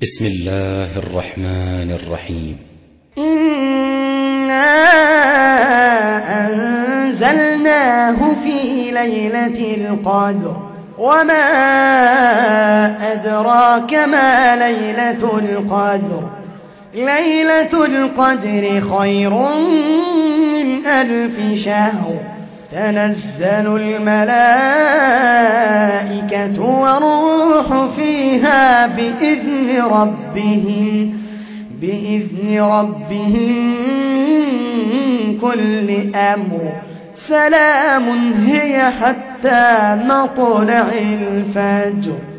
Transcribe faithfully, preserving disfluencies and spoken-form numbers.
بسم الله الرحمن الرحيم. إنا أنزلناه في ليلة القدر وما أدراك ما ليلة القدر ليلة القدر خير من ألف شهر تنزل الملائكة والروح فيها بإذن ربهم بإذن ربهم من كل أمر سلام هي حتى مطلع الفجر.